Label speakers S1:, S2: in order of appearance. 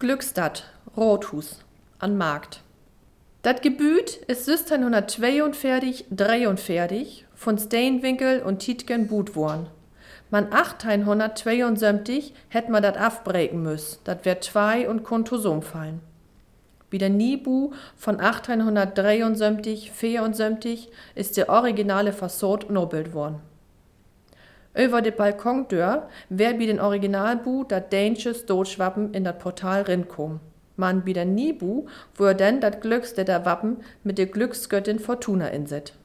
S1: Glückstadt, Rothus, an Markt. Das Gebüt ist 1642-43 von Steenwinkel und Tietgen buht worden. Man 1872 hätt man dat afbreken müssen, dat wär 2 und konto fallen. Wie der Niebu von 1873-74 ist der originale Fassade nobelt worden. Über de Balkondeur wär bei den Originalbu dat dänisches Deutschwappen in dat Portal rinkom. Man bei der Niebu wär denn dat Glückste der Wappen mit der Glücksgöttin Fortuna inset.